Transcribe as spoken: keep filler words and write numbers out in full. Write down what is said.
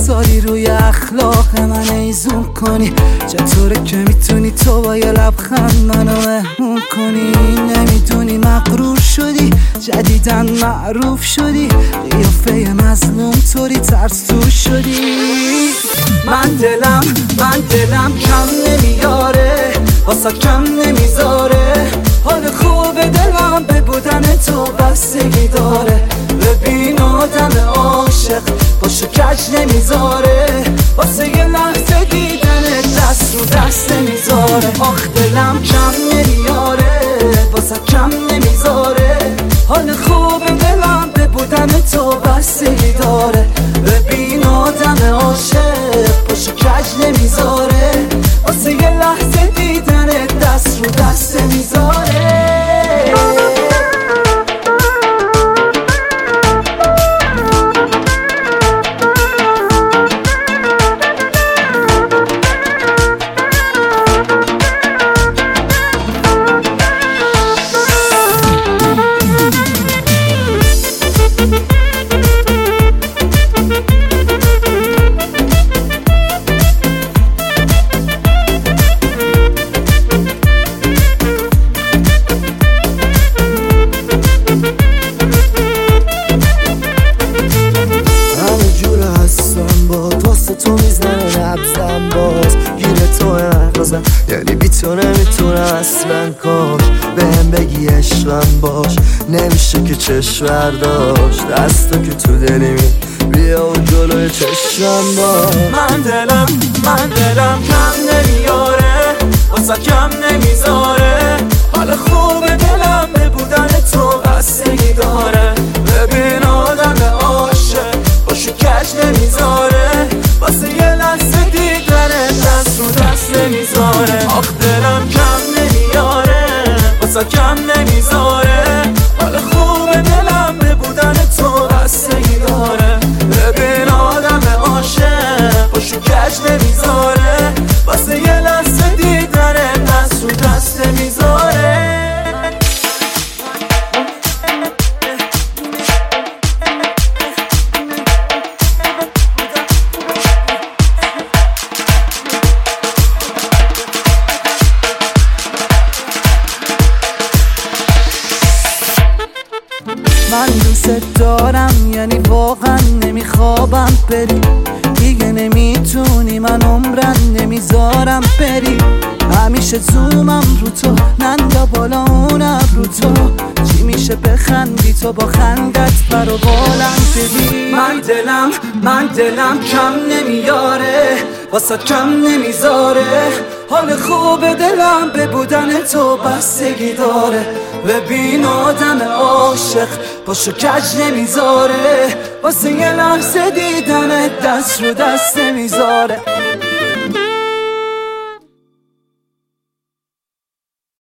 بذاری روی اخلاق من ایزون کنی. چطوره که میتونی تو با یه لبخند منو مهمون کنی؟ نمیدونی مغرور شدی، جدیدن معروف شدی، قیافه مظلوم طوری ترسو شدی. من دلم من دلم کم نمیاره، واسه کم نمیذاره، حال خوب دلم به بودن تو بستگی داره. ببین آدم عاشق باشو کج نمیذاره، واسه یه لحظه دیدن دست رو دست نمیذاره. آخ دلم کم نمیاره، واسه کم نمیذاره، حال خوب دلم به بودن تو بستگی داره. ببین آدم عاشق باشو کج نمیذاره، واسه یه لحظه دیدن دست رو دست نمیذاره. تو میزنه نبزم باز گیره تو نخوازم، یعنی بی تو نمیتونم اصلا. کاش بهم بگی عشقم باش، نمیشه که چشم برداشت دستو که تو دلی می بیا و جلوی چشمم باش. من دلم من دلم کم نمیاره، واسه کم نمیذاره، حال خوب دلم به بودن تو بستگی داره. ببین آدم عاشق باشو کج نمیذاره، واسه یه لحظه دیدن دست رو دست نمیذاره. آخ دلم کم نمیاره، واسه کم نمیذاره، حال خوب دلم به بودن تو بستگی داره. ببین آدم عاشق باشو کج نمیذاره، واسه یه لحظه دیدن دست رو دست نمیذاره. من دوست دارم، یعنی واقعا نمیخوابم بری، دیگه نمیتونی من عمرن نمیذارم بری. همیشه زومم رو تو، ننگا بالا اونم رو تو، چی میشه بخندی تو با خندت برو بالم بدی. من دلم من دلم کم نمیاره، واسه کم نمیذاره، حال خوب دلم به بودن تو بستگی داره. ببین آدم عاشق باشو کج نمیذاره، واسه یه لحظه دیدن دست رو دست نمیذاره.